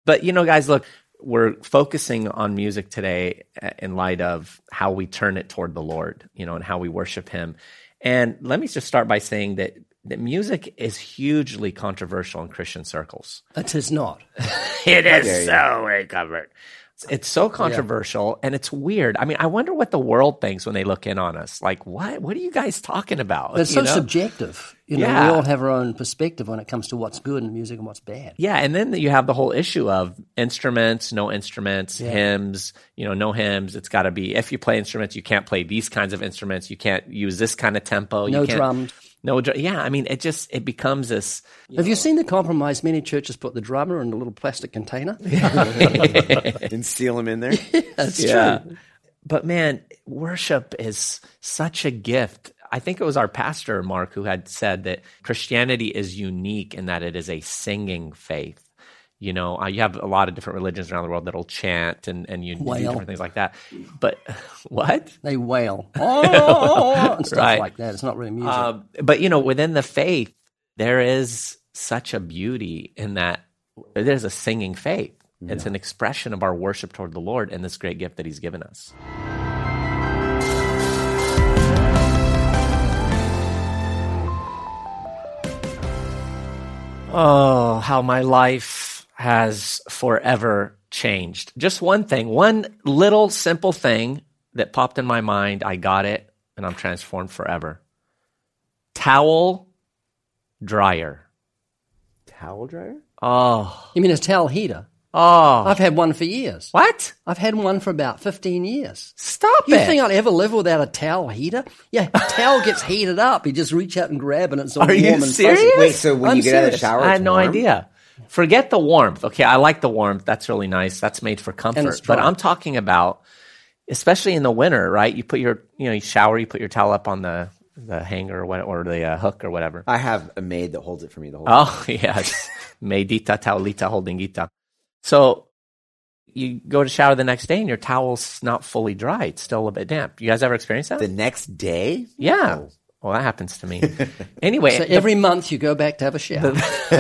But, guys, look, we're focusing on music today in light of how we turn it toward the Lord, and how we worship him. And let me just start by saying that music is hugely controversial in Christian circles. It is not. It is so recovered. It's so controversial, and it's weird. I mean, I wonder what the world thinks when they look in on us. Like, what are you guys talking about? It's so subjective. We all have our own perspective when it comes to what's good in music and what's bad. Yeah, and then you have the whole issue of instruments, no instruments, hymns, no hymns. It's got to be, if you play instruments, you can't play these kinds of instruments. You can't use this kind of tempo. No drums. Yeah, I mean, it becomes this. Have you seen the compromise? Many churches put the drummer in a little plastic container and seal him in there. That's true. But man, worship is such a gift. I think it was our pastor, Mark, who had said that Christianity is unique in that it is a singing faith. You have a lot of different religions around the world that'll chant and you do different things like that. But what? They wail. And stuff right. like that. It's not really music. But, within the faith, there is such a beauty in that there's a singing faith. Yeah. It's an expression of our worship toward the Lord and this great gift that he's given us. Oh, how my life has forever changed. Just one thing, one little simple thing that popped in my mind. I got it, and I'm transformed forever. Towel dryer. Towel dryer? Oh. You mean a towel heater? Oh. I've had one for years. What? I've had one for about 15 years. Stop it. You think I'd ever live without a towel heater? Yeah, a towel gets heated up. You just reach out and grab and it's all warm and fuzzy. serious? Wait, so when you get out of the shower, I had no idea. Forget the warmth. Okay, I like the warmth. That's really nice. That's made for comfort. But I'm talking about, especially in the winter, right? You put you shower, you put your towel up on the hanger or the hook or whatever. I have a maid that holds it for me the whole time. Oh, yes. Maidita, towelita, holding gita. So you go to shower the next day and your towel's not fully dry. It's still a bit damp. You guys ever experience that? The next day? Yeah. Oh. Well, that happens to me. Anyway. So every month you go back to have a shower.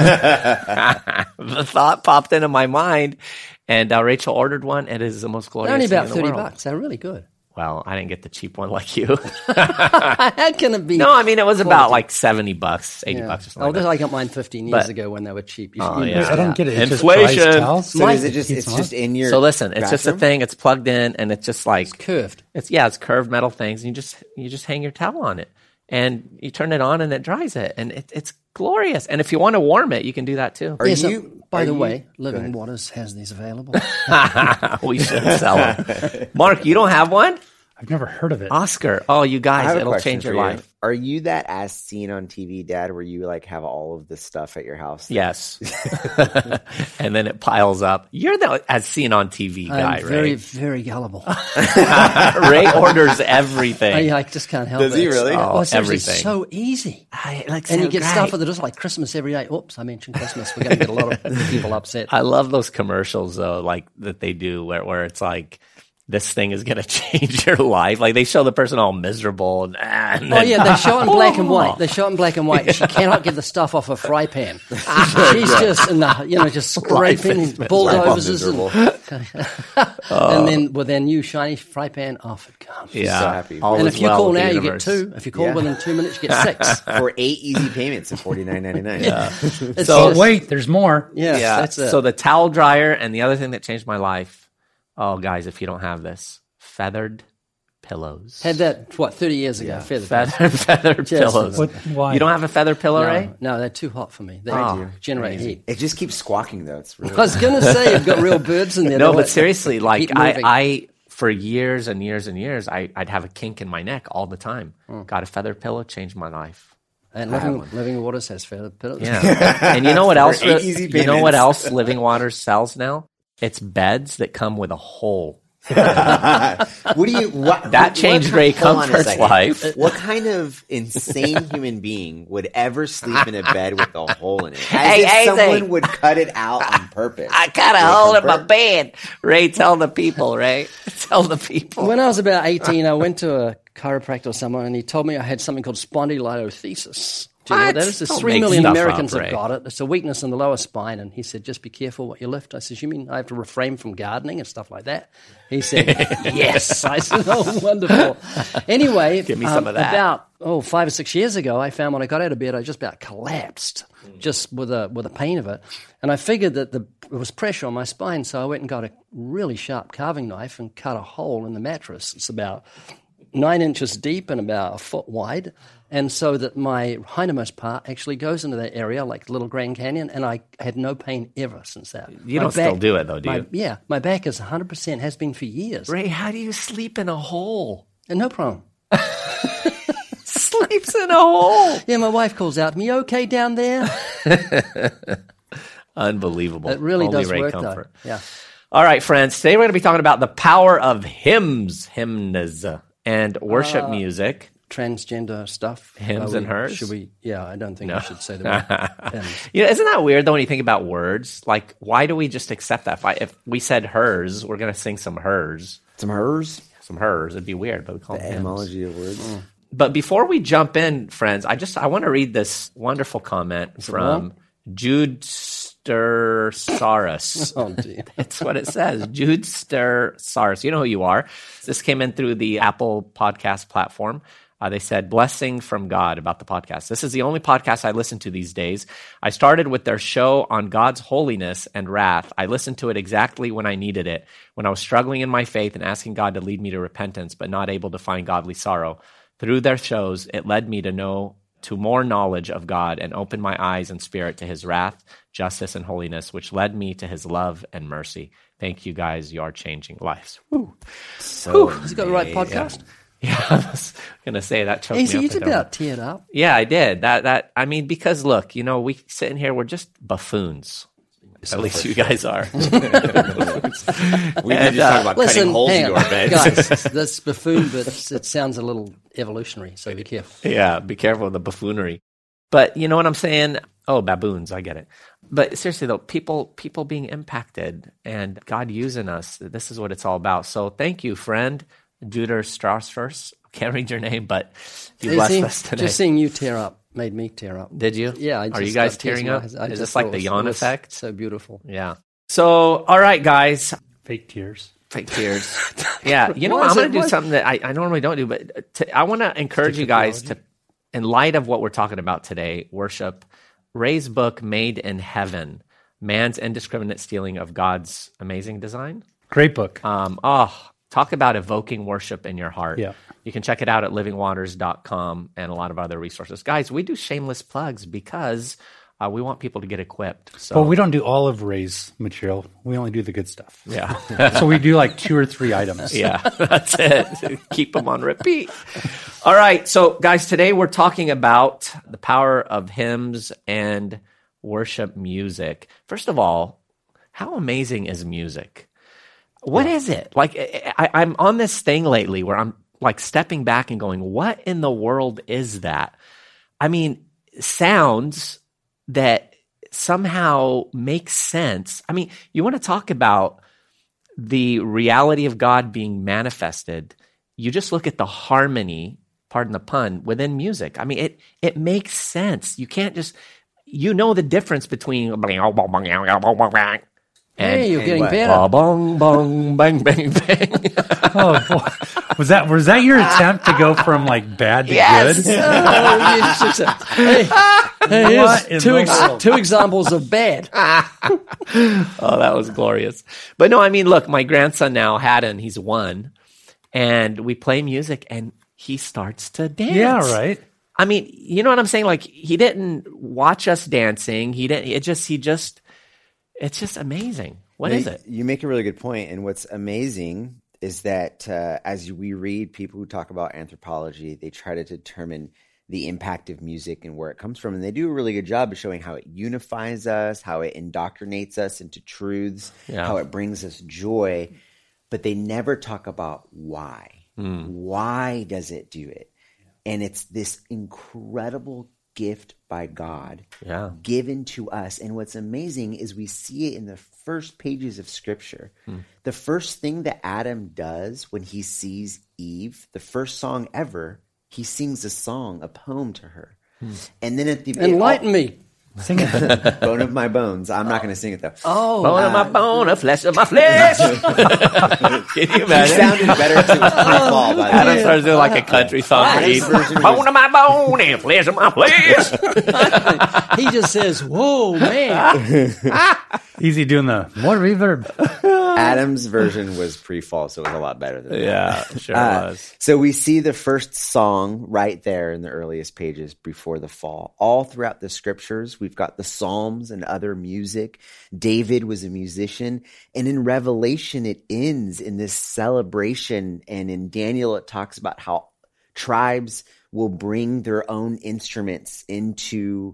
The thought popped into my mind, and Rachel ordered one, and it is the most glorious thing in the world. They're only about $30. They're really good. Well, I didn't get the cheap one like you. How can it be? No, I mean, it was about like $70, $80 or something like that. I got mine 15 years ago when they were cheap. I don't get it. It's inflation. So is it just, it's just in your So listen, it's bathroom? just a thing. It's plugged in, and it's just like. It's curved. It's curved metal things, and you just hang your towel on it. And you turn it on and it dries it. And it's glorious. And if you want to warm it, you can do that too. By the way, Living Waters has these available. We should sell them. Mark, you don't have one? I've never heard of it. Oscar. Oh, you guys, it'll change your life. Are you that as seen on TV, Dad, where you have all of this stuff at your house? Yes. And then it piles up. You're the as seen on TV guy, I'm very, Ray. very gullible. Ray orders everything. I just can't help it. Does he really? Oh, Everything. It's so easy. And you get stuff that is like Christmas every day. Oops, I mentioned Christmas. We're going to get a lot of people upset. I love those commercials, though, like that they do where it's like, this thing is going to change your life. Like they show the person all miserable. And then, they show it in black and white. They show it in black and white. She cannot get the stuff off a fry pan. She's just in the, just scraping bulldozers. And then with their new shiny fry pan, off it comes. Yeah. So happy. And if you call now, you get 2. If you call within 2 minutes, you get 6. For 8 easy payments of $49.99. Yeah. So wait, there's more. Yeah. That's it. So the towel dryer and the other thing that changed my life. Oh, guys, if you don't have this, feathered pillows. Had that, 30 years ago? Yeah. Feathered pillows. Why? You don't have a feather pillow, Ray? No, they're too hot for me. They generate heat. It just keeps squawking, though. It's really I was going to say, you've got real birds in there. No, but seriously, like I for years and years and years, I'd have a kink in my neck all the time. Got a feather pillow, changed my life. And Living Waters has feathered pillows. Yeah. And you know what else? You know what else Living Waters sells now? It's beds that come with a hole. That changed Ray Comfort's life. What kind of insane human being would ever sleep in a bed with a hole in it? Someone would cut it out on purpose. I got a hole in my bed. Ray, tell the people, Ray. Tell the people. When I was about 18, I went to a chiropractor or someone, and he told me I had something called spondylolisthesis. Do you know what that is? There's Don't 3 make million stuff Americans up, have Ray. got it. It's a weakness in the lower spine. And he said, just be careful what you lift. I said, you mean I have to refrain from gardening and stuff like that? He said, yes. I said, oh, wonderful. Anyway, Give me some of that. About 5 or 6 years ago, I found when I got out of bed, I just about collapsed just with the pain of it. And I figured that there was pressure on my spine, so I went and got a really sharp carving knife and cut a hole in the mattress. It's about 9 inches deep and about a foot wide. And so that my hindermost part actually goes into that area like Little Grand Canyon, and I had no pain ever since that. You don't still do it, though, do you? Yeah, my back is 100%, has been for years. Ray, how do you sleep in a hole? And no problem. Sleeps in a hole. Yeah, my wife calls out to me, "You okay down there?" Unbelievable. It really Only does Ray work, comfort. though. Yeah. All right, friends. Today we're going to be talking about the power of hymns, and worship music. Transgender stuff. Hymns and hers? Should we? Yeah, I don't think we should say the word hymns. You know, isn't that weird though when you think about words? Like, why do we just accept that? If we said hers, we're going to sing some hers. Some hers? Some hers. It'd be weird, but we call The them hymns. etymology of words. But before we jump in, friends, I want to read this wonderful comment from Jude Stersaurus. Oh, dear. That's what it says. Jude Stersaurus. You know who you are. This came in through the Apple podcast platform. They said, blessing from God about the podcast. This is the only podcast I listen to these days. I started with their show on God's holiness and wrath. I listened to it exactly when I needed it, when I was struggling in my faith and asking God to lead me to repentance, but not able to find godly sorrow. Through their shows, it led me to more knowledge of God and opened my eyes and spirit to his wrath, justice, and holiness, which led me to his love and mercy. Thank you guys. You are changing lives. Woo. Has he got the right podcast? Yeah, I was going to say that choked me up. You right did there. about teared up. Yeah, I did. I mean, because look, you know, we sit in here, we're just buffoons. At least you guys are. We need to talk about cutting holes in your bed. Guys, that's buffoon, but it sounds a little evolutionary, so be careful. Yeah, be careful of the buffoonery. But you know what I'm saying? Oh, baboons, I get it. But seriously though, people being impacted and God using us, this is what it's all about. So thank you, friend, Juder Strasfers. Can't read your name, but you blessed us today. Just seeing you tear up made me tear up. Did you? Yeah. Are you guys tearing up? Is this like the yawn effect? So beautiful. Yeah. So, all right, guys. Fake tears. Fake tears. Yeah. You know what? I'm going to do something that I normally don't do, but I want to encourage you guys to, in light of what we're talking about today, worship, Ray's book, Made in Heaven, Man's Indiscriminate Stealing of God's Amazing Design. Great book. Talk about evoking worship in your heart. Yeah. You can check it out at livingwaters.com and a lot of other resources. Guys, we do shameless plugs because we want people to get equipped. So. Well, we don't do all of Ray's material. We only do the good stuff. Yeah. So we do like 2 or 3 items. Yeah, that's it. Keep them on repeat. All right. So, guys, today we're talking about the power of hymns and worship music. First of all, how amazing is music? What is it? Like, I'm on this thing lately where I'm like stepping back and going, what in the world is that? I mean, sounds that somehow make sense. I mean, you want to talk about the reality of God being manifested. You just look at the harmony, pardon the pun, within music. I mean, it makes sense. You can't just, you know the difference between Hey, you're getting better. Bong, bong, bang, bang, bang. Oh, boy. Was that your attempt to go from like bad to Yes. good? Here's two examples of bad. Oh, that was glorious. But no, I mean, look, my grandson now, Haddon, he's 1, and we play music and he starts to dance. Yeah, right. I mean, you know what I'm saying? Like, he didn't watch us dancing. It's just amazing. What is it? You make a really good point. And what's amazing is that as we read people who talk about anthropology, they try to determine the impact of music and where it comes from. And they do a really good job of showing how it unifies us, how it indoctrinates us into truths, how it brings us joy. But they never talk about why. Why does it do it? And it's this incredible gift by God given to us. And what's amazing is we see it in the first pages of Scripture. The first thing that Adam does when he sees Eve, the first song ever, he sings a song, a poem to her And then at the Enlighten me. Sing it. Bone of my bones. I'm not going to sing it though. Oh, Bone of my bone, a flesh of my flesh. Can you It imagine? sounded better if it was pre-fall, by the Adam way. starts doing like a country song. Adam's version Bone of my bone and flesh of my flesh. he just says, "Whoa, man!" Easy doing the more reverb. Adam's version was pre-fall, so it was a lot better than that. Yeah, sure was. So we see the first song right there in the earliest pages before the fall. All throughout the scriptures, we've got the Psalms and other music. David was a musician. And in Revelation, it ends in this celebration. And in Daniel, it talks about how tribes will bring their own instruments into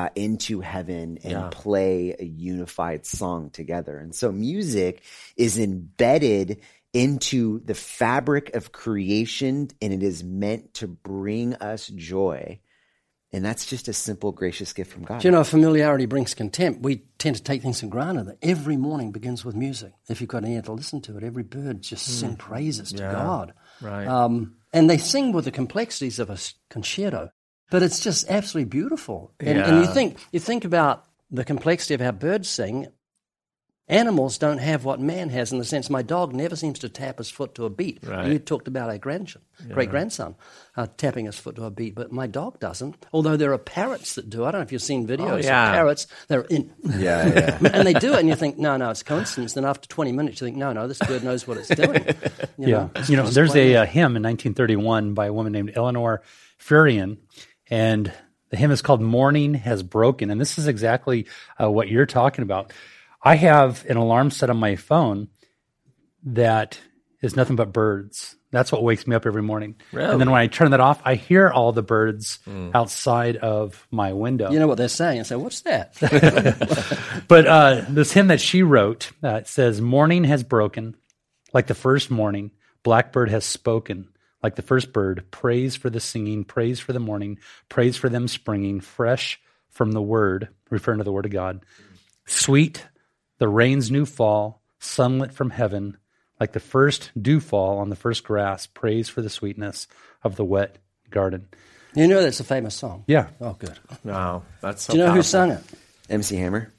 heaven and play a unified song together. And so music is embedded into the fabric of creation, and it is meant to bring us joy. And that's just a simple, gracious gift from God. Do you know, familiarity brings contempt. We tend to take things for granted. That every morning begins with music. If you've got an ear to listen to it, every bird just sing praises to God. Right. And they sing with the complexities of a concerto. But it's just absolutely beautiful. And you think about the complexity of how birds sing. Animals don't have what man has in the sense my dog never seems to tap his foot to a beat. Right. You talked about our great-grandson tapping his foot to a beat, but my dog doesn't. Although there are parrots that do. I don't know if you've seen videos of parrots. They're in. Yeah. And they do it, and you think, no, it's coincidence. Then after 20 minutes, you think, no, this bird knows what it's doing. There's a hymn in 1931 by a woman named Eleanor Furian, and the hymn is called Morning Has Broken. And this is exactly what you're talking about. I have an alarm set on my phone that is nothing but birds. That's what wakes me up every morning. Really? And then when I turn that off, I hear all the birds outside of my window. You know what they're saying. I say, what's that? But this hymn that she wrote, it says, morning has broken like the first morning. Blackbird has spoken like the first bird. Praise for the singing, praise for the morning, praise for them springing fresh from the word, referring to the word of God. Sweet, the rain's new fall, sunlit from heaven, like the first dew fall on the first grass. Praise for the sweetness of the wet garden. You know that's a famous song. Yeah. Oh, good. Wow, that's so Do you know powerful. who sung it? MC Hammer.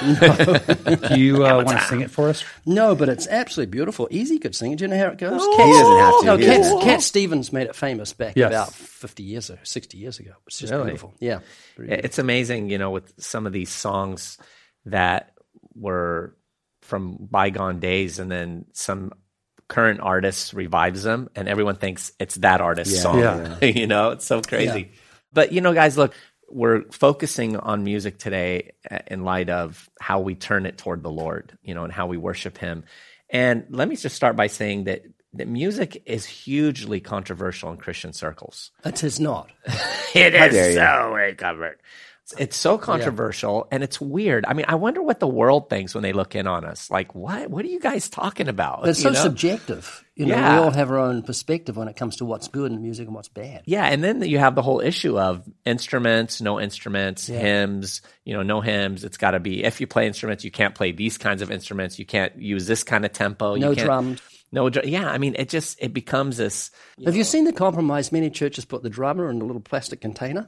Do you want to sing it for us? No, but it's absolutely beautiful. Easy could sing it. Do you know how it goes? He doesn't have to. No, He doesn't. Cat Stevens made it famous back Yes. about 50 years ago, 60 years ago. It's just Really? beautiful. Yeah. It's amazing, with some of these songs that were from bygone days, and then some current artists revives them, and everyone thinks it's that artist's song. Yeah. It's so crazy. But guys, look, we're focusing on music today in light of how we turn it toward the Lord, and how we worship Him. And let me just start by saying that music is hugely controversial in Christian circles. It is not. It dare is you. so recovered. It's so controversial, and it's weird. I mean, I wonder what the world thinks when they look in on us. Like, what are you guys talking about? But it's so subjective. We all have our own perspective when it comes to what's good in music and what's bad. Yeah, and then you have the whole issue of instruments, no instruments, hymns, no hymns. It's got to be, if you play instruments, you can't play these kinds of instruments. You can't use this kind of tempo. No you can't, drums. No, I mean, it becomes this. Have you seen the compromise? Many churches put the drummer in a little plastic container.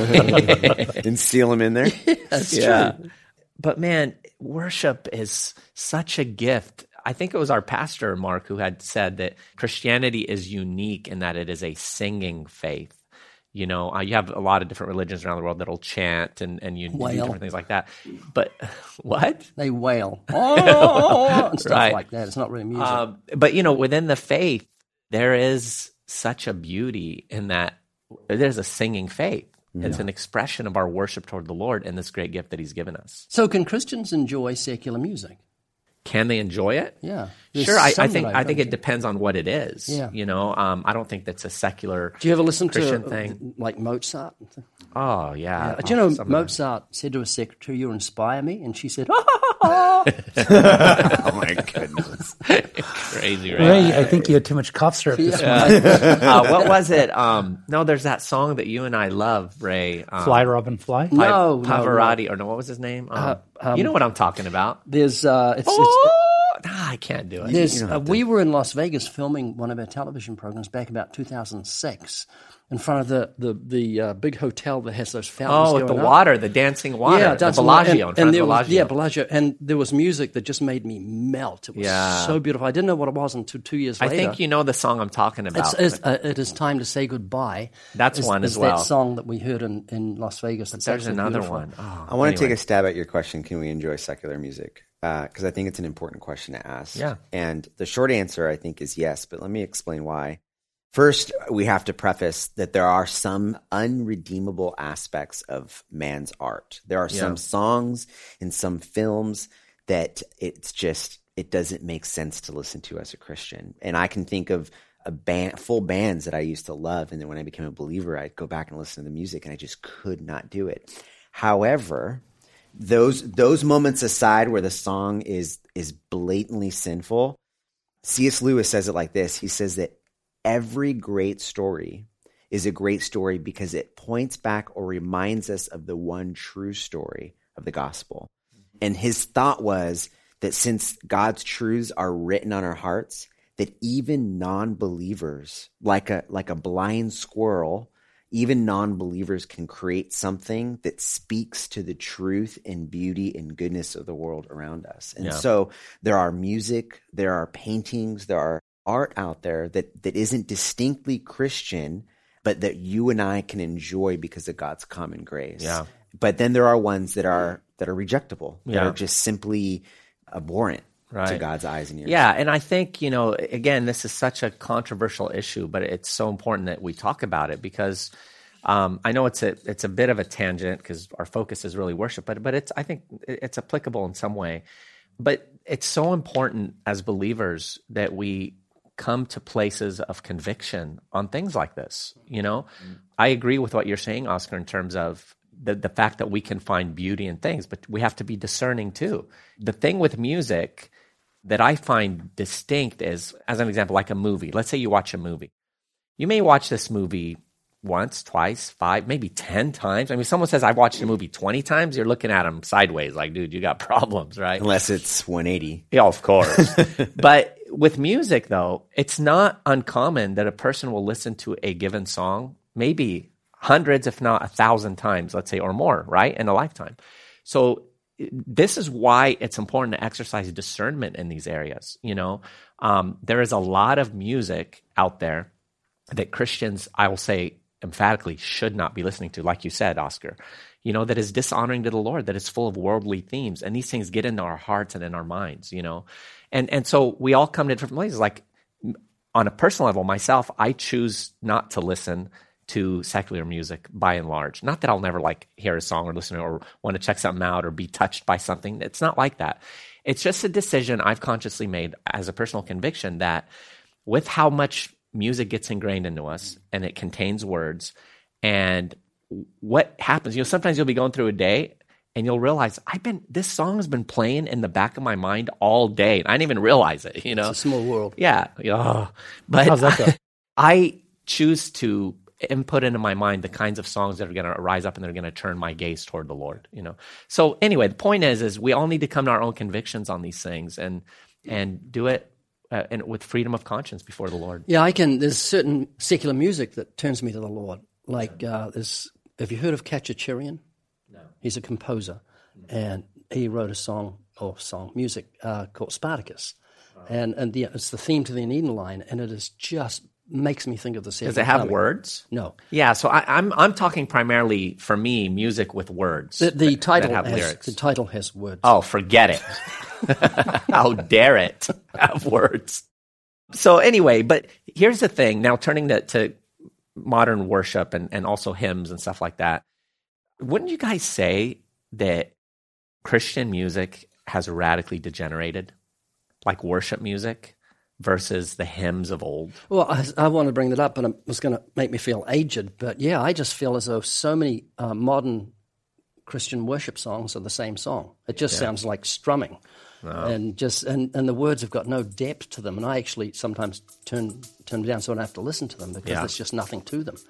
And seal him in there. That's true. But man, worship is such a gift. I think it was our pastor, Mark, who had said that Christianity is unique in that it is a singing faith. You have a lot of different religions around the world that'll chant and you do different things like that. But what? They wail. And stuff Right. like that. It's not really music. But within the faith, there is such a beauty in that there's a singing faith. It's an expression of our worship toward the Lord and this great gift that He's given us. So can Christians enjoy secular music? Can they enjoy it? Yeah. Sure. I think it depends on what it is. Yeah. I don't think that's a secular Do you ever listen Christian to thing. like Mozart? Oh, yeah. Do you know Mozart said to his secretary, "You inspire me," and she said, Oh my goodness. Crazy, right? Ray, I think you had too much cough syrup this morning. What was it? No, there's that song that you and I love, Ray. Fly, Robin, fly. No, Pavarotti, or no, what was his name? You know what I'm talking about. There's I can't do it. There's we were in Las Vegas filming one of our television programs back about 2006, in front of the big hotel that has those fountains going the up. water, the dancing water, Yeah, the Bellagio, in front of Bellagio. Bellagio. And there was music that just made me melt. It was so beautiful. I didn't know what it was until 2 years later. I think you know the song I'm talking about. It is Time to Say Goodbye. That's one as well. That song that we heard in Las Vegas. There's another one. I want to take a stab at your question, can we enjoy secular music? Because I think it's an important question to ask. Yeah. And the short answer, I think, is yes, but let me explain why. First, we have to preface that there are some unredeemable aspects of man's art. There are some songs and some films that it doesn't make sense to listen to as a Christian. And I can think of full bands that I used to love, and then when I became a believer, I'd go back and listen to the music, and I just could not do it. However, those moments aside where the song is blatantly sinful, C.S. Lewis says it like this. He says that every great story is a great story because it points back or reminds us of the one true story of the gospel. And his thought was that since God's truths are written on our hearts, that even non-believers, like a blind squirrel, even non-believers can create something that speaks to the truth and beauty and goodness of the world around us. And so there are music, there are paintings, there are art out there that isn't distinctly Christian, but that you and I can enjoy because of God's common grace. Yeah. But then there are ones that are rejectable, that are just simply abhorrent to God's eyes and ears. Yeah, and I think, again, this is such a controversial issue, but it's so important that we talk about it because I know it's a bit of a tangent because our focus is really worship, but I think it's applicable in some way. But it's so important as believers that we come to places of conviction on things like this. I agree with what you're saying, Oscar, in terms of the fact that we can find beauty in things, but we have to be discerning too. The thing with music that I find distinct is, as an example, like a movie. Let's say you watch a movie. You may watch this movie once, twice, 5, maybe 10 times. I mean, someone says, I've watched a movie 20 times. You're looking at them sideways like, dude, you got problems, right? Unless it's 180. Yeah, of course. But with music, though, it's not uncommon that a person will listen to a given song maybe hundreds, if not 1,000 times, let's say, or more, right, in a lifetime. So this is why it's important to exercise discernment in these areas. There is a lot of music out there that Christians, I will say emphatically, should not be listening to, like you said, Oscar, that is dishonoring to the Lord, that is full of worldly themes. And these things get into our hearts and in our minds, And so we all come to different places. Like on a personal level, myself, I choose not to listen to secular music by and large. Not that I'll never hear a song or listen to it or want to check something out or be touched by something. It's not like that. It's just a decision I've consciously made as a personal conviction that with how much music gets ingrained into us and it contains words, and what happens, sometimes you'll be going through a day and you'll realize this song has been playing in the back of my mind all day. And I didn't even realize it, It's a small world. Yeah. But how's that go? I choose to input into my mind the kinds of songs that are going to rise up and they're going to turn my gaze toward the Lord, So anyway, the point is we all need to come to our own convictions on these things and do it and with freedom of conscience before the Lord. Yeah, there's certain secular music that turns me to the Lord. Have you heard of Kachachurian? No. He's a composer, and he wrote music called Spartacus. Wow. And it's the theme to the Aeneid line, and it is just makes me think of the secular. Does it have words? No. Yeah, so I'm talking primarily, for me, music with words. The title that have has lyrics. The title has words. Oh, forget it. How dare it have words. So anyway, but here's the thing. Now turning to modern worship and also hymns and stuff like that, wouldn't you guys say that Christian music has radically degenerated, like worship music versus the hymns of old? Well, I want to bring that up, but it was going to make me feel aged. But yeah, I just feel as though so many modern Christian worship songs are the same song. It just sounds like strumming. And the words have got no depth to them. And I actually sometimes turn them down so I don't have to listen to them because there's just nothing to them.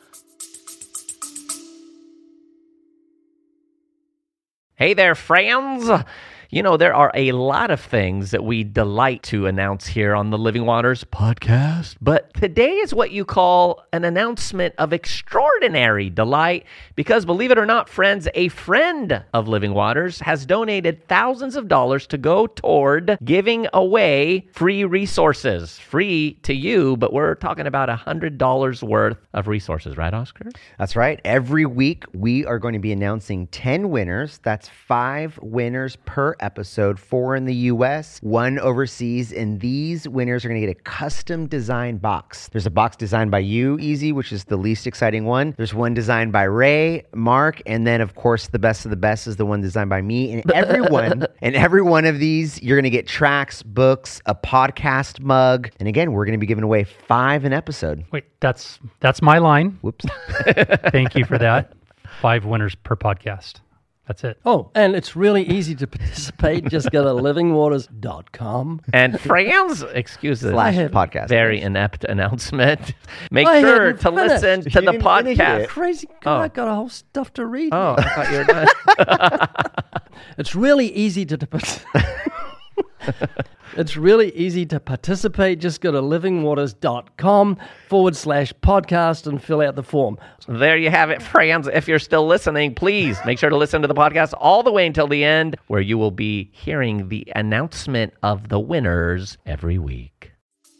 Hey there, friends. You know, there are a lot of things that we delight to announce here on the Living Waters podcast, but today is what you call an announcement of extraordinary delight because, believe it or not, friends, a friend of Living Waters has donated thousands of dollars to go toward giving away free resources. Free to you, but we're talking about $100 worth of resources, right, Oscar? That's right. Every week, we are going to be announcing 10 winners. That's 5 winners per episode, 4 in the U.S., 1 overseas, and these winners are going to get a custom designed box. There's a box designed by you, Easy, which is the least exciting one. There's one designed by Ray, Mark, and then, of course, the best of the best is the one designed by me. And every one of these, you're going to get tracks, books, a podcast mug, and again, we're going to be giving away 5 an episode. Wait, that's my line. Whoops. Thank you for that. 5 winners per podcast. That's it. Oh, and it's really easy to participate. Just go to livingwaters.com. And friends, excuses. /podcast. Very inept announcement. Make sure to listen to the podcast. Crazy guy, I got a whole stuff to read. Oh, I thought you were done. It's really easy to It's really easy to participate. Just go to livingwaters.com/podcast and fill out the form. There you have it, friends. If you're still listening, please make sure to listen to the podcast all the way until the end, where you will be hearing the announcement of the winners every week.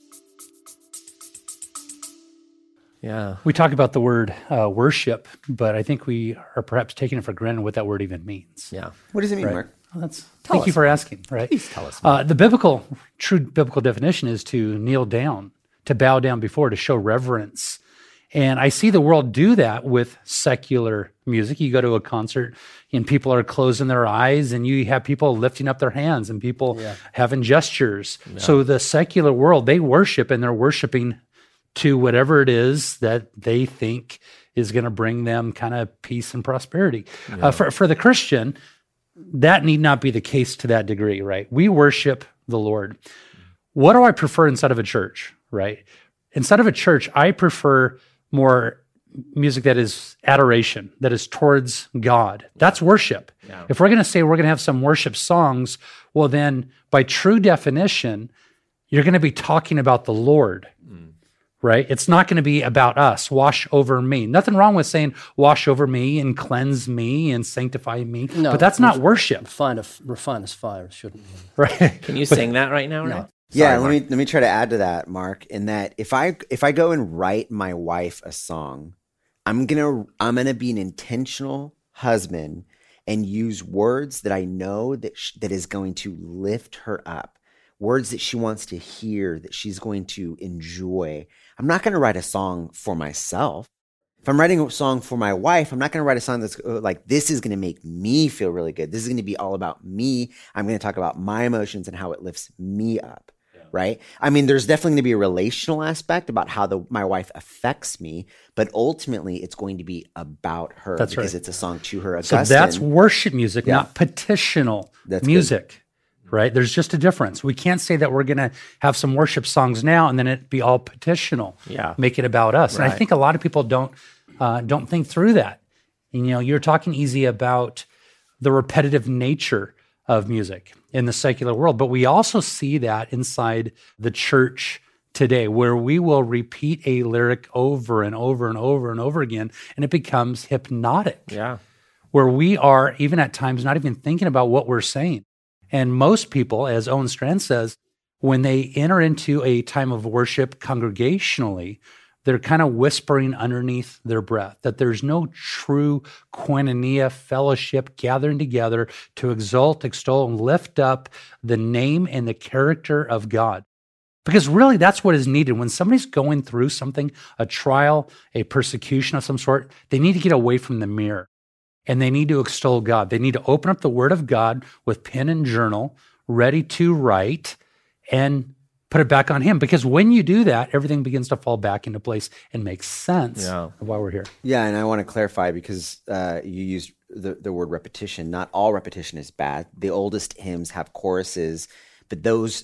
Yeah. We talk about the word worship, but I think we are perhaps taking it for granted what that word even means. Yeah. What does it mean, Mark? Well, thank you for asking, right? Please tell us. The true biblical definition is to kneel down, to bow down before, to show reverence. And I see the world do that with secular music. You go to a concert and people are closing their eyes and you have people lifting up their hands and people having gestures. Yeah. So the secular world, they worship and they're worshiping to whatever it is that they think is going to bring them kind of peace and prosperity. Yeah. For the Christian, that need not be the case to that degree, right? We worship the Lord. What do I prefer inside of a church, right? Inside of a church, I prefer more music that is adoration, that is towards God. That's worship. Yeah. If we're going to say we're going to have some worship songs, well then, by true definition, you're going to be talking about the Lord. Right? It's not going to be about us. Wash over me. Nothing wrong with saying wash over me and cleanse me and sanctify me. No, but that's not worship. Refine as fire, shouldn't we? Right? Can you sing that right now? No. Right? Yeah, let me try to add to that, Mark. In that, if I go and write my wife a song, I'm gonna be an intentional husband and use words that I know that is going to lift her up. Words that she wants to hear, that she's going to enjoy. I'm not going to write a song for myself. If I'm writing a song for my wife, I'm not going to write a song that's like, this is going to make me feel really good. This is going to be all about me. I'm going to talk about my emotions and how it lifts me up, right? I mean, there's definitely going to be a relational aspect about how my wife affects me, but ultimately it's going to be about her because it's a song to her. So that's worship music, not petitional music. Good. Right? There's just a difference. We can't say that we're going to have some worship songs now and then it be all petitional. Yeah. Make it about us. Right. And I think a lot of people don't think through that. And, you're talking Easy about the repetitive nature of music in the secular world, but we also see that inside the church today, where we will repeat a lyric over and over and over and over again, and it becomes hypnotic. Yeah. Where we are, even at times, not even thinking about what we're saying. And most people, as Owen Strand says, when they enter into a time of worship congregationally, they're kind of whispering underneath their breath that there's no true koinonia fellowship gathering together to exalt, extol, and lift up the name and the character of God. Because really, that's what is needed. When somebody's going through something, a trial, a persecution of some sort, they need to get away from the mirror. And they need to extol God. They need to open up the Word of God with pen and journal, ready to write, and put it back on Him. Because when you do that, everything begins to fall back into place and make sense of why we're here. Yeah, and I want to clarify because you used the word repetition. Not all repetition is bad. The oldest hymns have choruses, but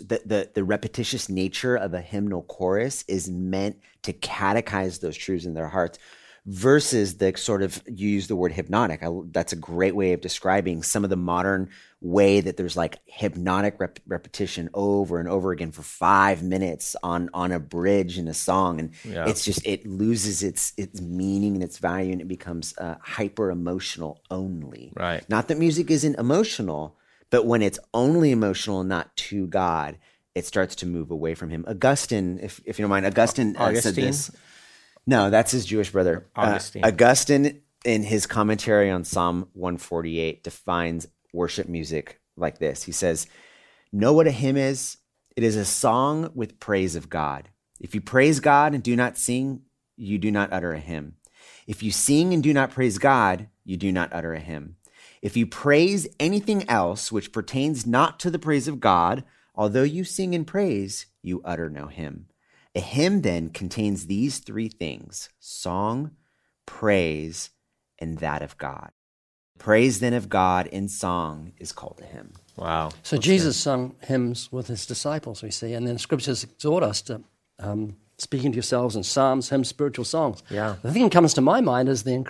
the repetitious nature of a hymnal chorus is meant to catechize those truths in their hearts. versus the sort of, you use the word hypnotic. That's a great way of describing some of the modern way that there's like hypnotic repetition over and over again for 5 minutes on a bridge in a song. And it's just, it loses its meaning and its value, and it becomes hyper emotional only. Right. Not that music isn't emotional, but when it's only emotional and not to God, it starts to move away from him. Augustine, if you don't mind, Augustine said this. No, that's his Jewish brother. Augustine, in his commentary on Psalm 148, defines worship music like this. He says, know what a hymn is? It is a song with praise of God. If you praise God and do not sing, you do not utter a hymn. If you sing and do not praise God, you do not utter a hymn. If you praise anything else which pertains not to the praise of God, although you sing and praise, you utter no hymn. A hymn then contains these 3 things: song, praise, and that of God. Praise then of God in song is called a hymn. Wow. So Jesus sung hymns with his disciples, we see, and then scriptures exhort us to speaking to yourselves in psalms, hymns, spiritual songs. Yeah. The thing that comes to my mind is the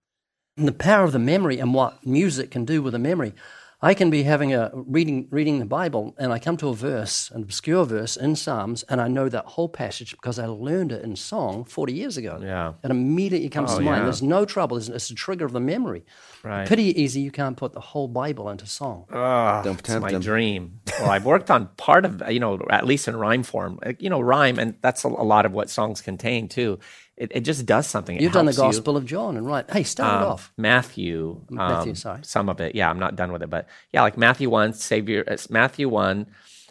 power of the memory and what music can do with the memory. I can be having reading the Bible, and I come to a verse, an obscure verse in Psalms, and I know that whole passage because I learned it in song 40 years ago. Yeah. It immediately comes to mind. There's no trouble. It's a trigger of the memory. Right. Pretty easy. You can't put the whole Bible into song. It's my dream. Well, I've worked on part of, at least in rhyme form, rhyme, and that's a lot of what songs contain too. It just does something. You've done the Gospel of John, and right. Hey, start it off. Matthew, sorry. Some of it. Yeah, I'm not done with it, but yeah, like Matthew 1, Matthew 1.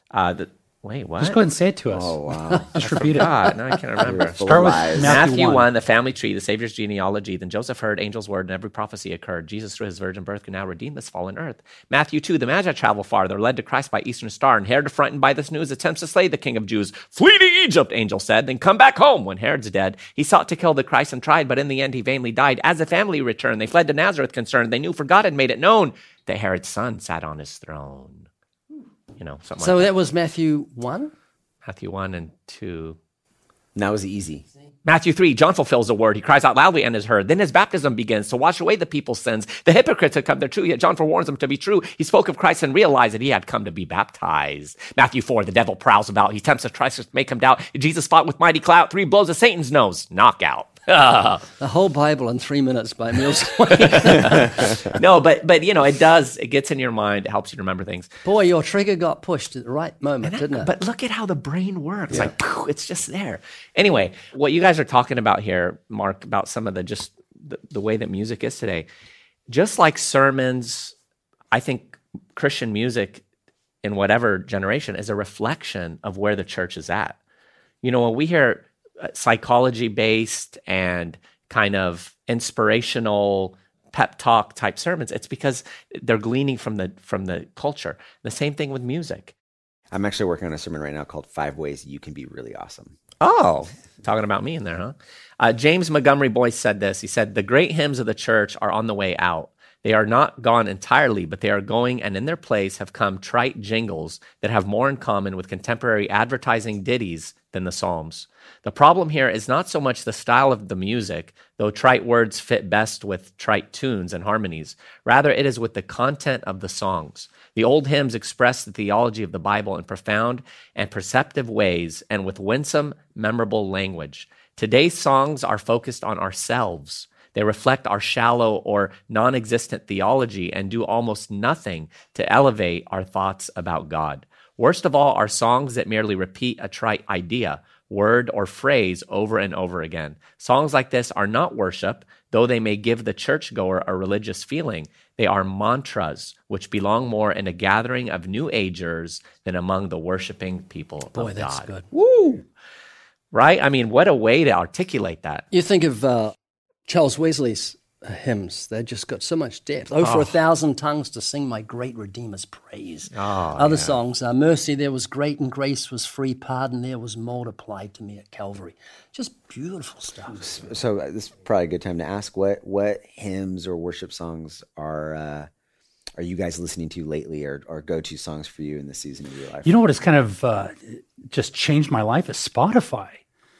Wait, what? Just go ahead and say it to us. Oh, wow. Just repeat it. God, no, I can't remember. Start with Matthew 1, the family tree, the Savior's genealogy. Then Joseph heard angel's word, and every prophecy occurred. Jesus, through his virgin birth, can now redeem this fallen earth. Matthew 2, the Magi travel far. They're led to Christ by eastern star, and Herod, frightened by this news, attempts to slay the King of Jews. Flee to Egypt, angel said, then come back home. When Herod's dead, he sought to kill the Christ and tried, but in the end he vainly died. As the family returned, they fled to Nazareth concerned. They knew, for God had made it known that Herod's son sat on his throne. Something So like that was Matthew 1? Matthew 1 and 2. And that was easy. Matthew 3, John fulfills the word. He cries out loudly and is heard. Then his baptism begins to wash away the people's sins. The hypocrites had come there too, yet John forewarns them to be true. He spoke of Christ and realized that he had come to be baptized. Matthew 4, the devil prowls about. He tempts Christ to make him doubt. Jesus fought with mighty clout. 3 blows of Satan's nose. Knockout. The whole Bible in 3 minutes by Emil Swain. No, but it gets in your mind. It helps you remember things. Boy, your trigger got pushed at the right moment, didn't it? But look at how the brain works. Yeah. Like, poof, it's just there. Anyway, what you guys are talking about here, Mark, about some of the way that music is today, just like sermons, I think Christian music in whatever generation is a reflection of where the church is at. When we hear psychology-based and kind of inspirational pep talk type sermons, it's because they're gleaning from the culture. The same thing with music. I'm actually working on a sermon right now called 5 Ways You Can Be Really Awesome. Oh, talking about me in there, huh? James Montgomery Boyce said this. He said, the great hymns of the church are on the way out. They are not gone entirely, but they are going, and in their place have come trite jingles that have more in common with contemporary advertising ditties than the Psalms. The problem here is not so much the style of the music, though trite words fit best with trite tunes and harmonies. Rather, it is with the content of the songs. The old hymns express the theology of the Bible in profound and perceptive ways and with winsome, memorable language. Today's songs are focused on ourselves. They reflect our shallow or non-existent theology and do almost nothing to elevate our thoughts about God. Worst of all are songs that merely repeat a trite idea, word, or phrase over and over again. Songs like this are not worship, though they may give the churchgoer a religious feeling. They are mantras, which belong more in a gathering of New Agers than among the worshiping people of God. Boy, that's good. Woo! Right? I mean, what a way to articulate that. You think of Charles Wesley's hymns. They've just got so much depth. Oh, for 1,000 tongues to sing my great Redeemer's praise. Other songs, mercy there was great and grace was free, pardon there was multiplied to me at Calvary. Just beautiful stuff. So this is probably a good time to ask, what hymns or worship songs are you guys listening to lately, or go-to songs for you in this season of your life? You know what has kind of just changed my life is Spotify. Yeah.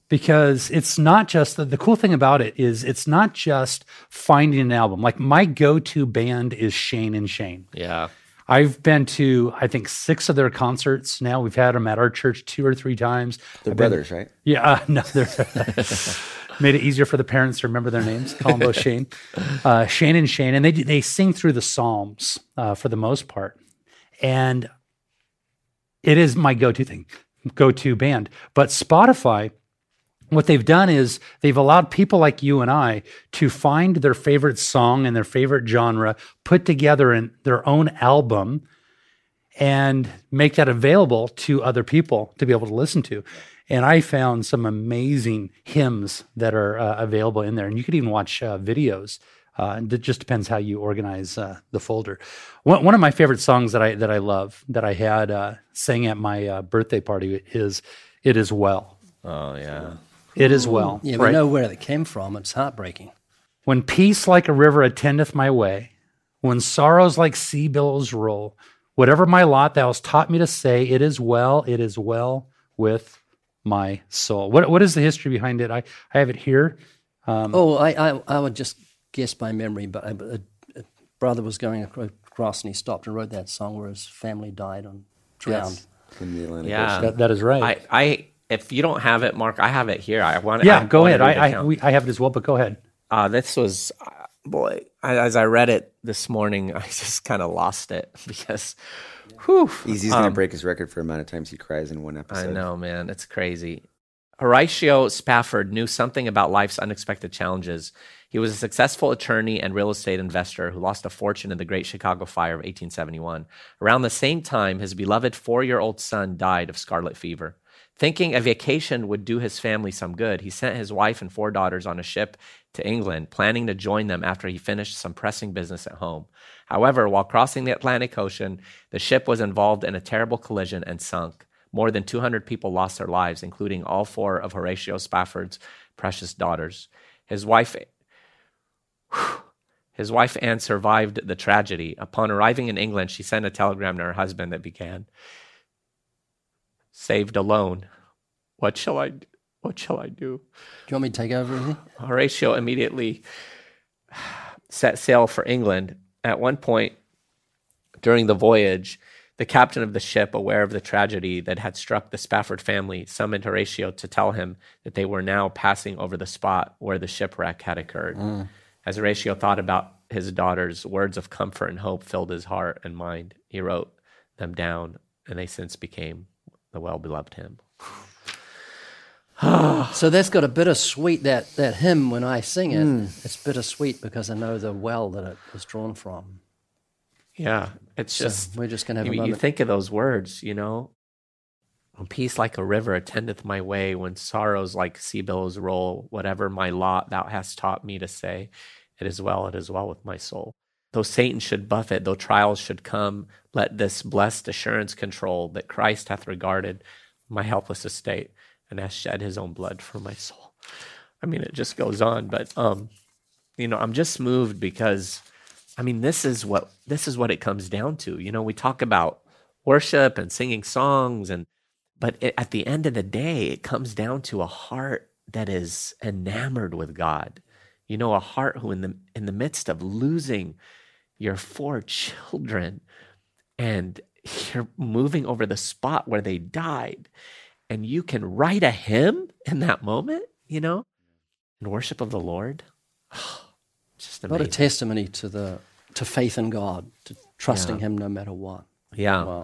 because it's not just the cool thing about it is it's not just finding an album. Like my go-to band is Shane and Shane. Yeah. I've been to, I think, 6 of their concerts now. We've had them at our church 2 or 3 times. They're brothers, right? Yeah, no, they're made it easier for the parents to remember their names. Call them both Shane, Shane and Shane, and they sing through the Psalms for the most part, and it is my go-to band. But Spotify, what they've done is they've allowed people like you and I to find their favorite song and their favorite genre, put together in their own album, and make that available to other people to be able to listen to. And I found some amazing hymns that are available in there. And you could even watch videos. It just depends how you organize the folder. One of my favorite songs that I love, that I had sang at my birthday party is "It Is Well." Oh, yeah. It is well. Yeah, we know where it came from. It's heartbreaking. When peace like a river attendeth my way, when sorrows like sea billows roll, whatever my lot thou hast taught me to say, it is well with my soul. What is the history behind it? I have it here. I would just guess by memory, but a brother was going across and he stopped and wrote that song where his family died and drowned. In the Atlantic Yeah. Ocean. That is right. I if you don't have it, Mark, I have it here. Go ahead. I have it as well, but go ahead. This was, as I read it this morning, I just kind of lost it because, Easy's going to break his record for the amount of times he cries in one episode. I know, man. It's crazy. Horatio Spafford knew something about life's unexpected challenges. He was a successful attorney and real estate investor who lost a fortune in the Great Chicago Fire of 1871. Around the same time, his beloved 4-year-old son died of scarlet fever. Thinking a vacation would do his family some good, he sent his wife and 4 daughters on a ship to England, planning to join them after he finished some pressing business at home. However, while crossing the Atlantic Ocean, the ship was involved in a terrible collision and sunk. More than 200 people lost their lives, including all 4 of Horatio Spafford's precious daughters. His wife Anne survived the tragedy. Upon arriving in England, she sent a telegram to her husband that began, "Saved alone. What shall I do? Do you want me to take over? Anything? Horatio immediately set sail for England. At one point during the voyage, the captain of the ship, aware of the tragedy that had struck the Spafford family, summoned Horatio to tell him that they were now passing over the spot where the shipwreck had occurred. As Horatio thought about his daughters, words of comfort and hope filled his heart and mind. He wrote them down, and they since became the well-beloved hymn. So that's got a bittersweet, that hymn, when I sing it, it's bittersweet because I know the well that it was drawn from. Yeah, it's just, we're just going to have a you moment. think of those words, you know, when peace like a river attendeth my way, when sorrows like sea billows roll, whatever my lot thou hast taught me to say, it is well with my soul. Though Satan should buffet, though trials should come, let this blessed assurance control that Christ hath regarded my helpless estate and hath shed his own blood for my soul. I mean, it just goes on, but you know, I'm just moved because, I mean, this is what it comes down to. You know, we talk about worship and singing songs, but at the end of the day, it comes down to a heart that is enamored with God. You know, a heart who in the midst of losing your 4 children and you're moving over the spot where they died, and you can write a hymn in that moment, you know, in worship of the Lord. Just amazing. What a testimony to faith in God, to trusting Him no matter what. Yeah. Wow.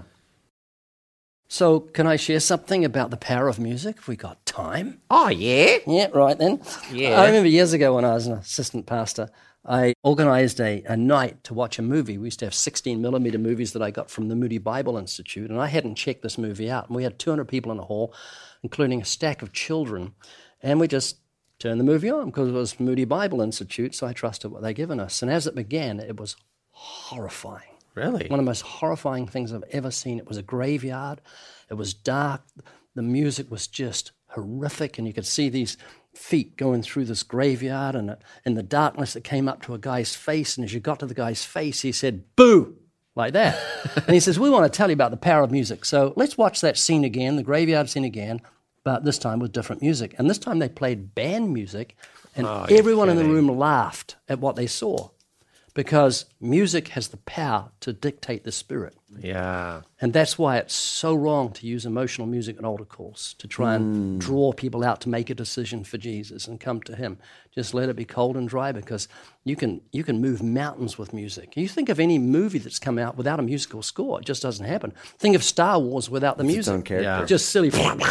So can I share something about the power of music? Have we got time? Oh, yeah? Yeah, right then. Yeah. I remember years ago when I was an assistant pastor, I organized a night to watch a movie. We used to have 16mm movies that I got from the Moody Bible Institute, and I hadn't checked this movie out. And we had 200 people in the hall, including a stack of children, and we just turned the movie on because it was Moody Bible Institute, so I trusted what they'd given us. And as it began, it was horrifying. Really? One of the most horrifying things I've ever seen. It was a graveyard. It was dark. The music was just horrific, and you could see these feet going through this graveyard, and in the darkness it came up to a guy's face, and as you got to the guy's face, he said, "Boo!" like that. And he says, "We want to tell you about the power of music. So let's watch that scene again, the graveyard scene again, but this time with different music. And this time they played band music, and everyone in the room laughed at what they saw, because music has the power to dictate the spirit. Yeah. And that's why it's so wrong to use emotional music at altar calls, to try and draw people out to make a decision for Jesus and come to him. Just let it be cold and dry, because you can move mountains with music. You think of any movie that's come out without a musical score, it just doesn't happen. Think of Star Wars without the music. Its own character. Yeah. Just silly.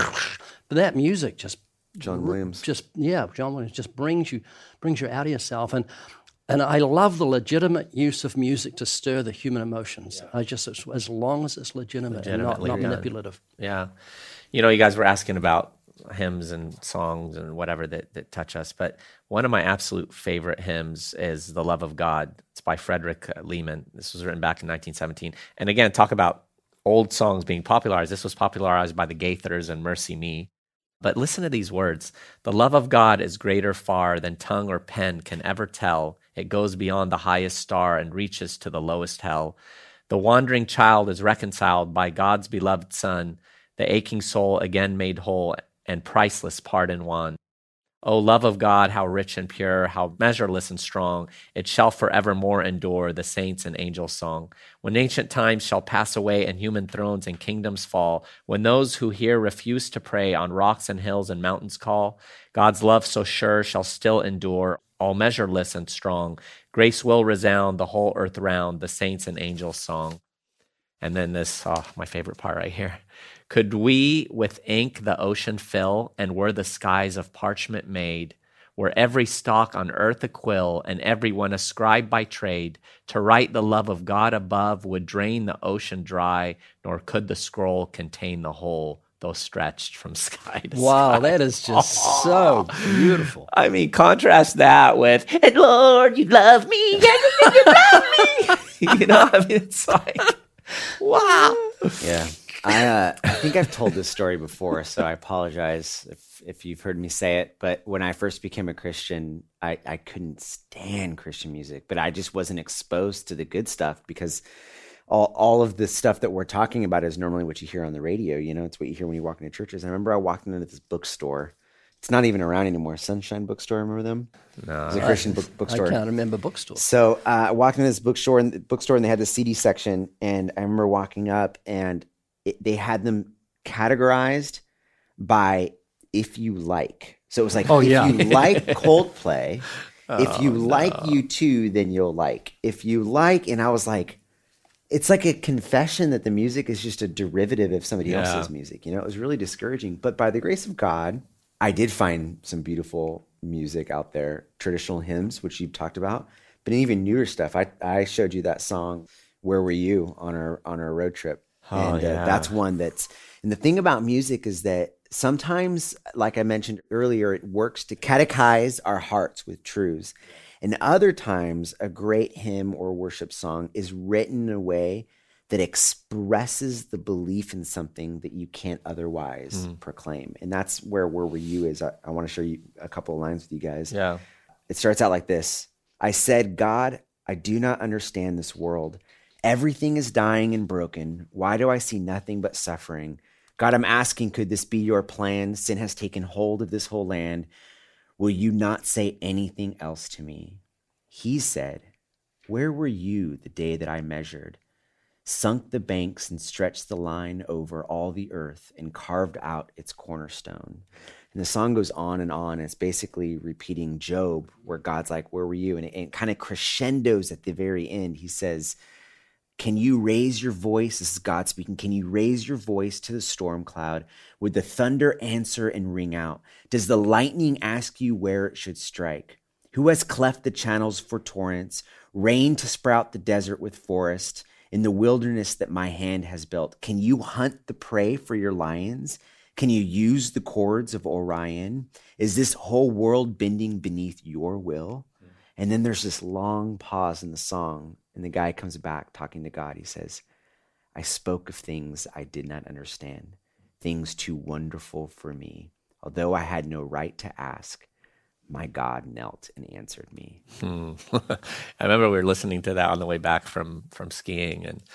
But that music just... John Williams. John Williams just brings you out of yourself. And I love the legitimate use of music to stir the human emotions. As long as it's legitimate and not manipulative. Yeah. You guys were asking about hymns and songs and whatever that touch us, but one of my absolute favorite hymns is The Love of God. It's by Frederick Lehman. This was written back in 1917. And again, talk about old songs being popularized. This was popularized by the Gaithers and Mercy Me. But listen to these words. The love of God is greater far than tongue or pen can ever tell. It goes beyond the highest star and reaches to the lowest hell. The wandering child is reconciled by God's beloved Son, the aching soul again made whole, and priceless pardon won. O love of God, how rich and pure, how measureless and strong, it shall forevermore endure, the saints' and angels' song. When ancient times shall pass away and human thrones and kingdoms fall, when those who here refuse to pray on rocks and hills and mountains call, God's love so sure shall still endure, all measureless and strong. Grace will resound the whole earth round, the saints' and angels' song. And then this, my favorite part right here. Could we with ink the ocean fill, and were the skies of parchment made, were every stalk on earth a quill, and every one a scribe by trade, to write the love of God above would drain the ocean dry, nor could the scroll contain the whole, though stretched from sky to Wow, sky. that is just so beautiful. I mean, contrast that with, and Lord, you love me, you love me. It's like, wow. Yeah. I think I've told this story before, so I apologize if you've heard me say it. But when I first became a Christian, I couldn't stand Christian music, but I just wasn't exposed to the good stuff, because all of the stuff that we're talking about is normally what you hear on the radio. It's what you hear when you walk into churches. I remember I walked into this bookstore. It's not even around anymore. Sunshine Bookstore, remember them? No. It's a Christian bookstore. I can't remember bookstore. So I walked into this bookstore, and they had the CD section, and I remember walking up, and they had them categorized by if you like. So it was like, if you like Coldplay, if you like U2, then you'll like. If you like, and I was like, it's like a confession that the music is just a derivative of somebody else's music. It was really discouraging. But by the grace of God, I did find some beautiful music out there, traditional hymns, which you've talked about, but even newer stuff. I showed you that song, Where Were You, on our road trip. And that's one that's, and the thing about music is that sometimes, like I mentioned earlier, it works to catechize our hearts with truths. And other times, a great hymn or worship song is written in a way that expresses the belief in something that you can't otherwise proclaim. And that's where Were You is. I want to share you a couple of lines with you guys. Yeah. It starts out like this. I said, God, I do not understand this world. Everything is dying and broken. Why do I see nothing but suffering? God, I'm asking, could this be your plan? Sin has taken hold of this whole land. Will you not say anything else to me? He said, where were you the day that I measured, sunk the banks and stretched the line over all the earth and carved out its cornerstone? And the song goes on and on. It's basically repeating Job, where God's like, where were you? And it kind of crescendos at the very end. He says, can you raise your voice? This is God speaking. Can you raise your voice to the storm cloud? Would the thunder answer and ring out? Does the lightning ask you where it should strike? Who has cleft the channels for torrents, rain to sprout the desert with forest, in the wilderness that my hand has built? Can you hunt the prey for your lions? Can you use the cords of Orion? Is this whole world bending beneath your will? And then there's this long pause in the song, and the guy comes back talking to God. He says, I spoke of things I did not understand, things too wonderful for me. Although I had no right to ask, my God knelt and answered me. I remember we were listening to that on the way back from skiing, and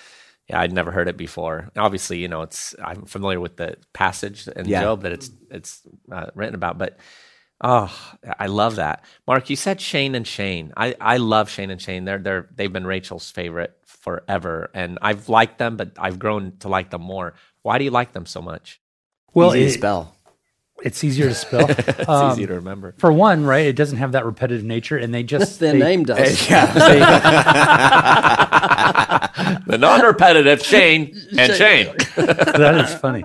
Yeah, I'd never heard it before. Obviously, I'm familiar with the passage in Job that it's written about, but I love that. Mark, you said Shane and Shane. I love Shane and Shane. They've been Rachel's favorite forever, and I've liked them, but I've grown to like them more. Why do you like them so much? Well, easy to spell. It's easier to spell. It's easy to remember. For one, right? It doesn't have that repetitive nature, and they just their name does. The non-repetitive Shane and Shane. That is funny.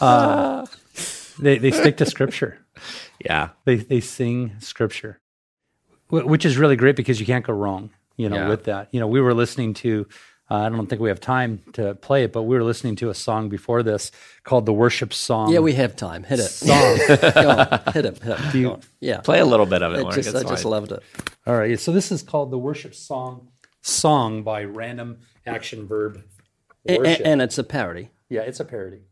They stick to Scripture. Yeah, they sing Scripture, which is really great because you can't go wrong. With that. We were listening to. I don't think we have time to play it, but we were listening to a song before this called the Worship Song. Yeah, we have time. Hit it. Song. Go on. Hit it. Go on. Yeah. Play a little bit of it, Mark. I just loved it. All right. So this is called the Worship Song by Random Action Verb Worship. And it's a parody. Yeah, it's a parody.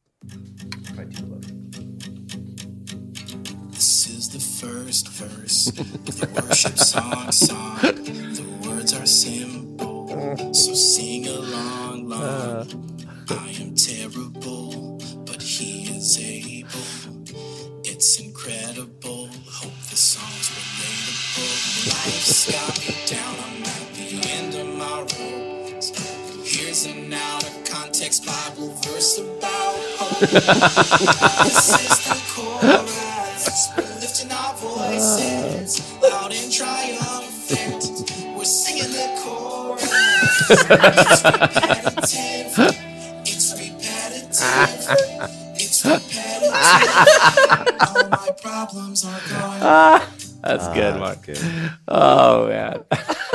This is the first verse of the worship song. The words are simple. So sing along, I am terrible, but he is able. It's incredible. Hope the song's relatable. Life's got me down. I'm at the end of my rope. Here's an out of context Bible verse about hope. This is the chorus. We're lifting our voices loud and triumphant. We're singing the chorus. It's repetitive. All my problems are gone. That's good, Mark. Good. Oh man.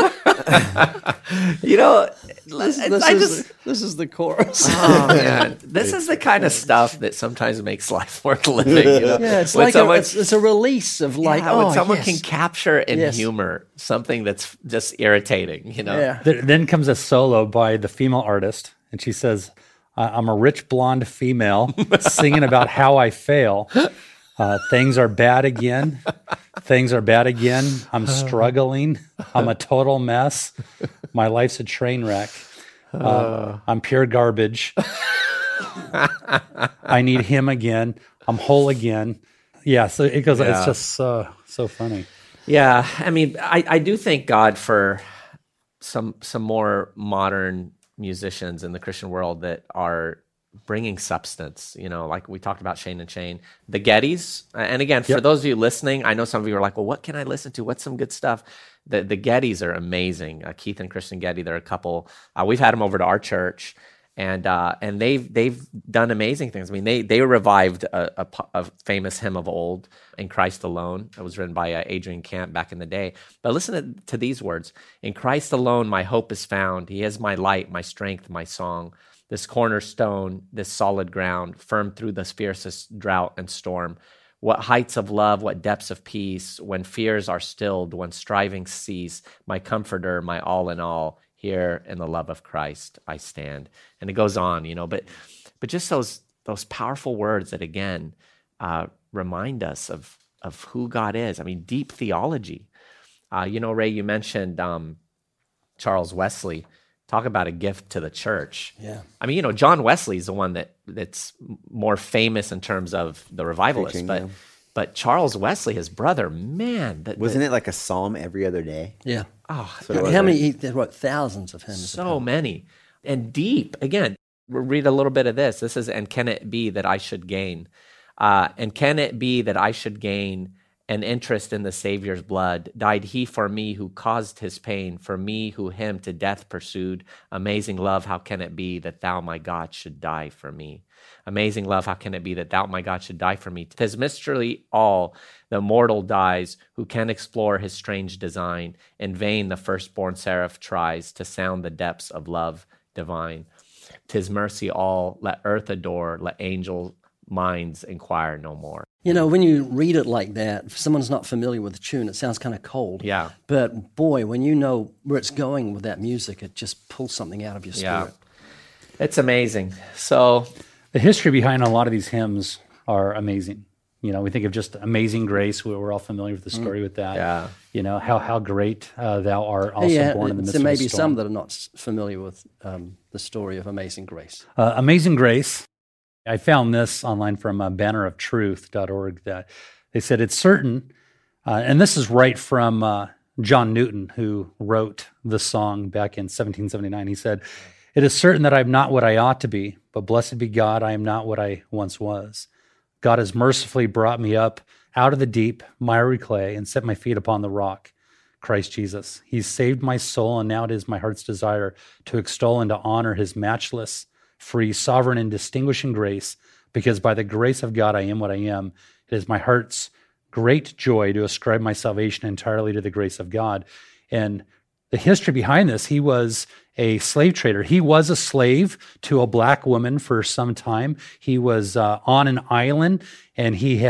This is the chorus. Oh man, this is the kind of stuff that sometimes makes life worth living. Yeah, it's like it's a release of when someone can capture in humor something that's just irritating. Yeah. Then comes a solo by the female artist, and she says, "I'm a rich blonde female singing about how I fail. Things are bad again. Things are bad again. I'm struggling. I'm a total mess. My life's a train wreck. I'm pure garbage. I need him again. I'm whole again." Yeah, so it goes. It's just so funny. Yeah, I mean, I do thank God for some more modern musicians in the Christian world that are bringing substance, like we talked about Shane and Shane, the Gettys. And again, for those of you listening, I know some of you are like, well, what can I listen to? What's some good stuff? The Gettys are amazing. Keith and Kristen Getty, they're a couple. We've had them over to our church, and they've done amazing things. I mean, they revived a famous hymn of old, "In Christ Alone." It was written by Adrian Camp back in the day. But listen to these words: "In Christ alone my hope is found. He is my light, my strength, my song. This cornerstone, this solid ground, firm through the fiercest drought and storm. What heights of love, what depths of peace, when fears are stilled, when striving cease, my comforter, my all in all, here in the love of Christ I stand." And it goes on, but just those powerful words that again remind us of who God is. I mean, deep theology. Ray, you mentioned Charles Wesley. Talk about a gift to the church. Yeah. I mean, John Wesley is the one that's more famous in terms of the revivalist, but Charles Wesley, his brother, man. Wasn't it like a psalm every other day? Yeah. Oh, how many? He wrote thousands of hymns. So many. And deep. Again, we'll read a little bit of this. This is, "And can it be that I should gain? And can it be that I should gain an interest in the Savior's blood? Died he for me who caused his pain, for me who him to death pursued? Amazing love, how can it be that thou, my God, should die for me? Amazing love, how can it be that thou, my God, should die for me? 'Tis mystery all the mortal dies who can explore his strange design. In vain the firstborn seraph tries to sound the depths of love divine. 'Tis mercy all, let earth adore, let angel minds inquire no more." When you read it like that, if someone's not familiar with the tune, it sounds kind of cold. Yeah. But boy, when you know where it's going with that music, it just pulls something out of your spirit. It's amazing. So the history behind a lot of these hymns are amazing. We think of just Amazing Grace. We're all familiar with the story with that. Yeah. How great thou art, also born in the midst of a storm. There may be some that are not familiar with the story of Amazing Grace. Amazing Grace. I found this online from banneroftruth.org that they said it's certain, and this is right from John Newton, who wrote the song back in 1779. He said, "It is certain that I am not what I ought to be, but blessed be God, I am not what I once was. God has mercifully brought me up out of the deep, miry clay, and set my feet upon the rock, Christ Jesus. He's saved my soul, and now it is my heart's desire to extol and to honor his matchless, free, sovereign, and distinguishing grace, because by the grace of God I am what I am. It is my heart's great joy to ascribe my salvation entirely to the grace of God." And the history behind this, he was a slave trader. He was a slave to a black woman for some time. He was on an island, and he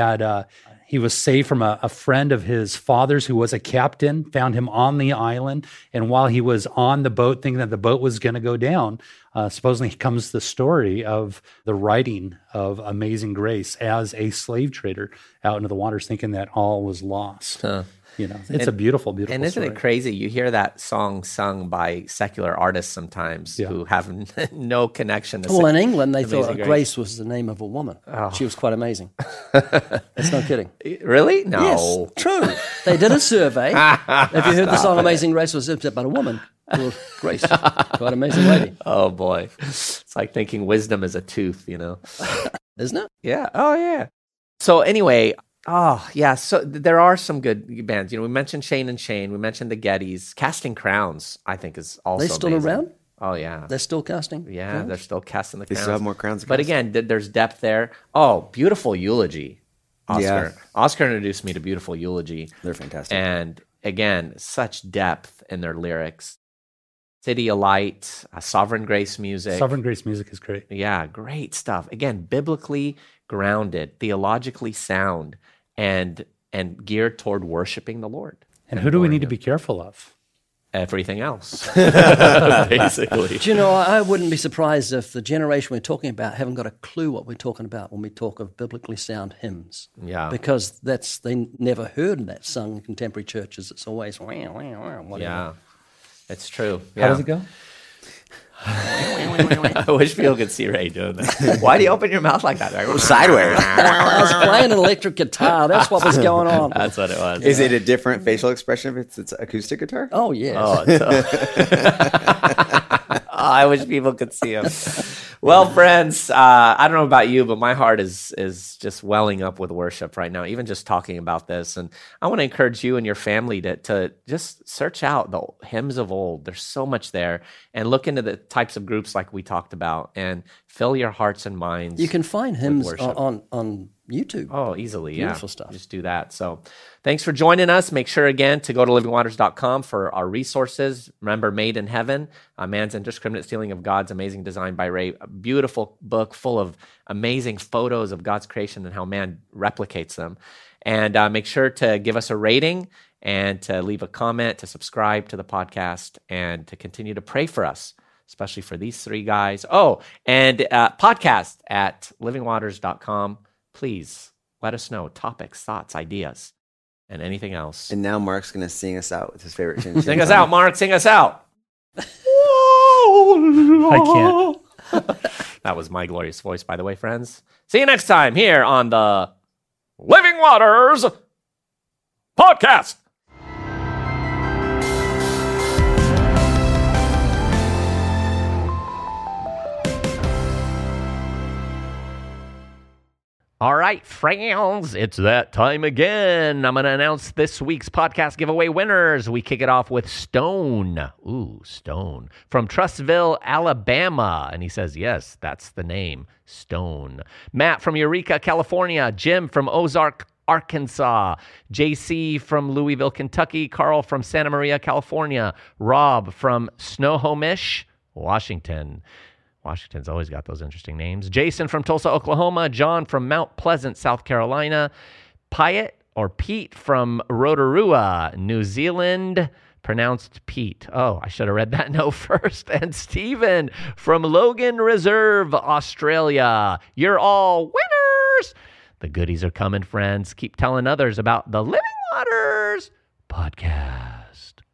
was saved from a friend of his father's who was a captain, found him on the island. And while he was on the boat, thinking that the boat was going to go down, supposedly comes the story of the writing of Amazing Grace as a slave trader out into the waters, thinking that all was lost. It's a beautiful, beautiful And isn't story. it crazy? You hear that song sung by secular artists sometimes who have no connection to Well, in England, they Amazing thought Grace was the name of a woman. She was quite amazing. That's no kidding. Really? No. Yes, true. They did a survey. Have you heard the song Amazing Grace was about a woman called Grace? Quite amazing lady. Oh, boy. It's like thinking wisdom is a tooth, Isn't it? Yeah. Oh, yeah. So anyway... Oh, yeah. So there are some good bands. We mentioned Shane and Shane. We mentioned the Gettys. Casting Crowns, I think, is also They still amazing. around? Oh, yeah. They're still casting? Yeah, crowns? they're still casting the They crowns. still have more crowns. But again, there's depth there. Oh, Beautiful Eulogy, Oscar. Yeah. Oscar introduced me to Beautiful Eulogy. They're fantastic. And again, such depth in their lyrics. City of Light, Sovereign Grace music. Sovereign Grace music is great. Yeah, great stuff. Again, biblically grounded, theologically sound, and geared toward worshiping the Lord. And who do we need to be careful of? Everything else, basically. Do you know, I wouldn't be surprised if the generation we're talking about haven't got a clue what we're talking about when we talk of biblically sound hymns. Yeah. Because they never heard that sung in contemporary churches. It's always, whatever. Yeah, it's true. How does it go? I wish people could see Ray doing that. Why do you open your mouth like that? Sideways. I was playing an electric guitar. That's what was going on. That's what it was. Is it a different facial expression if it's acoustic guitar? Oh, yes. I wish people could see him. Well, friends, I don't know about you, but my heart is just welling up with worship right now, even just talking about this. And I want to encourage you and your family to just search out the hymns of old. There's so much there. And look into the types of groups like we talked about and fill your hearts and minds. You can find hymns worship. on YouTube. Oh, easily, Beautiful yeah. stuff. Just do that. So thanks for joining us. Make sure, again, to go to livingwaters.com for our resources. Remember, Made in Heaven, Man's Indiscriminate Stealing of God's Amazing Design by Ray. A beautiful book full of amazing photos of God's creation and how man replicates them. And make sure to give us a rating and to leave a comment, to subscribe to the podcast, and to continue to pray for us, especially for these three guys. Oh, and podcast at livingwaters.com. Please let us know topics, thoughts, ideas, and anything else. And now Mark's going to sing us out with his favorite chin. Sing us out, Mark. Sing us out. I can't. That was my glorious voice, by the way, friends. See you next time here on the Living Waters podcast. All right, friends, it's that time again. I'm going to announce this week's podcast giveaway winners. We kick it off with Stone. Ooh, Stone. From Trustville, Alabama. And he says, yes, that's the name, Stone. Matt from Eureka, California. Jim from Ozark, Arkansas. JC from Louisville, Kentucky. Carl from Santa Maria, California. Rob from Snohomish, Washington. Washington's always got those interesting names. Jason from Tulsa, Oklahoma. John from Mount Pleasant, South Carolina. Pete from Rotorua, New Zealand. Pronounced Pete. Oh, I should have read that note first. And Stephen from Logan Reserve, Australia. You're all winners. The goodies are coming, friends. Keep telling others about the Living Waters podcast.